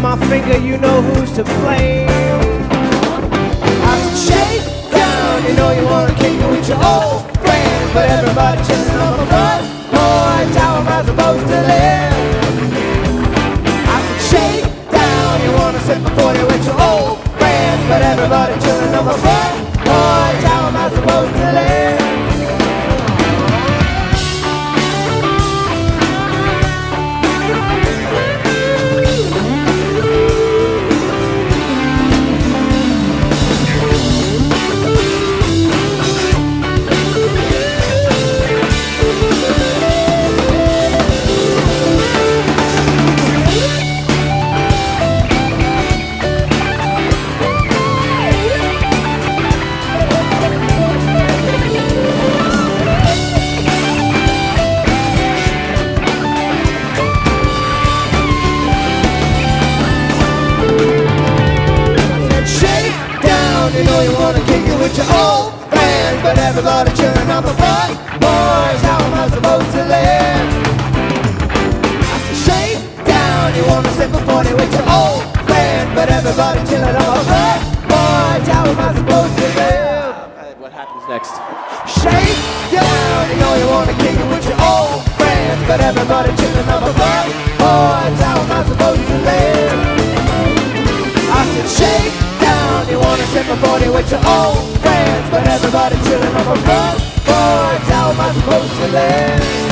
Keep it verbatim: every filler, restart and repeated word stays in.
my finger, you know who's to blame. I said, shake down, you know you wanna kick it with your old friends, but everybody chilling on my front porch. How am I supposed to live? I said, shake down, you wanna sip a forty with your old friends, but everybody chilling on my front porch. How am I supposed to live? You know you wanna kick it with your old friends, but everybody chilling on the front porch. How am I supposed to live? I said, shake down, you wanna sip a forty with your old friends, but everybody chilling on the front porch. How am I supposed to live? What happens next? Shake down, you know you wanna kick it with your old friends, but everybody chilling on the front porch. How am I supposed to live? I said, shake down, you wanna sip a forty with your old friends, but everybody chilling on the front porch. How am I supposed to live?